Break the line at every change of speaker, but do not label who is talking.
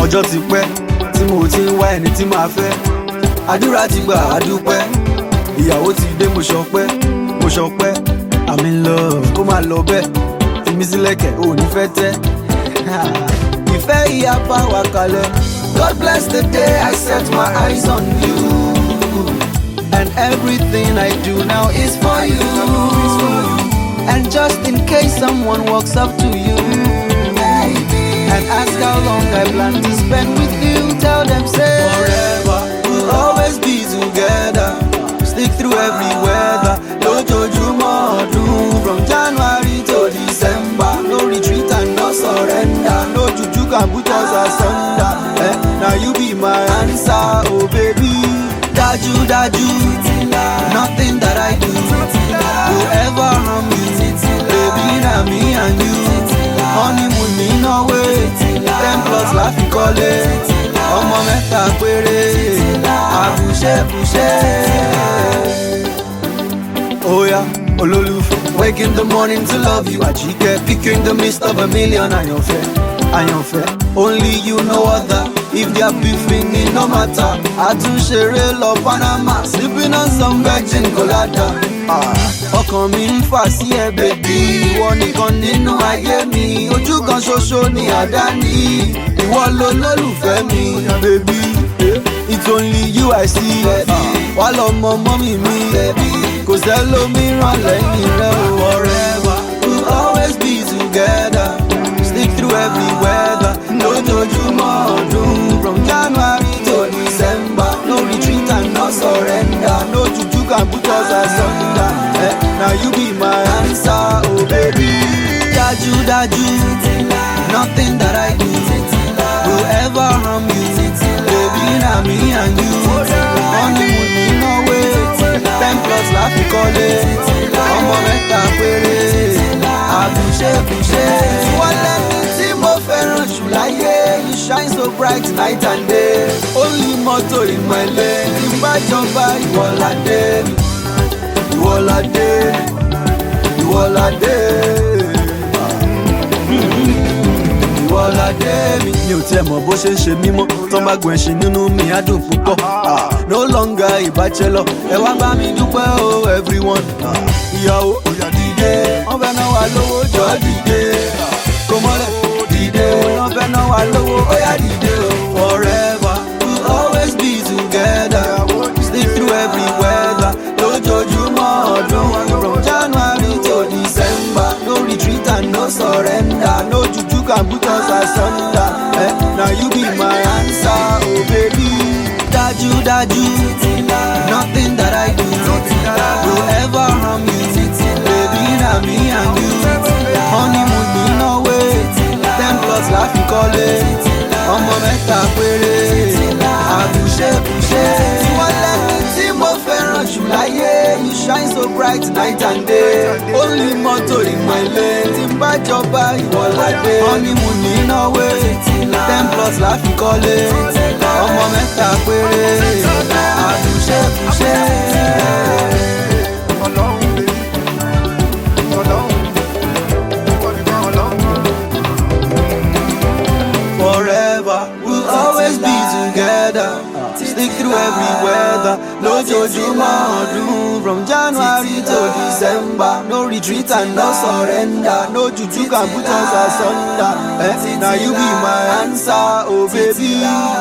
ọjọ́ ti pẹ́ tí mo ti ń wá ẹni tí màá fẹ́. Àdúrà ti gbà àdúpẹ́, ìyàwó ti dé mo ṣọpẹ́. I'm in love, kó máa lọ bẹ́ẹ̀, fi mí sílẹ̀kẹ̀ ò ní fẹ́ tẹ́. Ìfẹ́ ìyá bá wa kalẹ̀. God bless the day I set my eyes on you, and everything I do now is for you. And just in case someone walks up to you and ask how long I plan to spend with you, tell them say forever, we'll always be together, stick through every weather. Lójoojúmọ́ ọdún, from January to December, no retreat and no surrender, no juju can put us asunder. Now you be my answer, oh baby. Dájú, nothing that I do will ever harm you, baby. Na me and you, honeymoon ní Norway, 10+ la fi kọ́lé, ọmọ mẹ́ta péré, àbùṣẹ́bùṣẹ́. Oh yeah, olólùfẹ́. Wake in the morning to love you, Àjíkẹ́. Pick you in the midst of a million, àyànfẹ́. Only you know other. If they are beefing, it no matter. Àtúnṣeré lọ Panama, sipping on some virgin colada. Ọkàn mi ń fà sí ẹ bèbí, ìwọ nìkan nínú ayé mi. Ojú kan ṣoṣo ni àdáni, ìwọ lolólùfẹ́ mi, bèbí. It's only you I see, wà lọ́mọ mọ́mì mi, kò sẹ́lòmíràn lẹ́yìn rẹ̀. Forever, we'll always be together, stick through every weather. Lójoojúmọ́ ọdún, from January to December, no retreat and no surrender, no juju can put us asunder. Now you be my answer, oh baby. Dájú, nothing that I do will ever harm you, baby. Na me and you, honeymoon ní Norway, 10+ la fi kọ́lé, ọmọ mẹ́ta péré, àbùṣẹ́bùṣẹ́. Wọ́n lẹ́ni tí mo fẹ́ràn jù láyé, you shine so bright night and day. Only mọ́tò ìmọ̀lẹ́, tí n bá jọba ìwọ́ládé, ìwọ́ládé. Mi ò tiẹ̀ mọ̀ bó ṣe ń ṣe mímọ́, tó bá gbọ̀n ẹṣin nínú mi á dùn púpọ̀. No longer a bachelor, ẹ wá bá mi dúpẹ́ o everyone. Ìyàwó dìde, wọ́n fẹ́ náà wà lówó, jọ dìde. Kò mọ́lẹ̀ dìde, wọ́n fẹ́ náà wà lówó, ó yá dìde o. Forever, we'll always be together, stick through every weather. Lójoojúmọ́ ọdún, from January to December, no retreat and no surrender, no juju can put us asunder. Now you be my answer, oh baby. Dájú, nothing that I do will ever harm you, baby. Na me and you, honeymoon ní Norway, 10+ la fi kọ́lé, ọmọ mẹ́ta péré, àbùṣẹ́bùṣẹ́. Wọ́n lẹ́ni tí mo fẹ́ràn jù láyé, you shine so bright night and day. Only mọ́tò ìmọ̀lẹ́, tí n bá jọba ìwọ́ládé, honeymoon ní Norway, 10+ la fi kọ́lé, ọmọ mẹ́ta péré, àbùṣẹ́bùṣẹ́. Forever, we'll always be together, stick through every weather. Lójoojúmọ́ ọdún, from January to December, no retreat and no surrender, no juju can put us asunder. Now you be my answer, oh baby.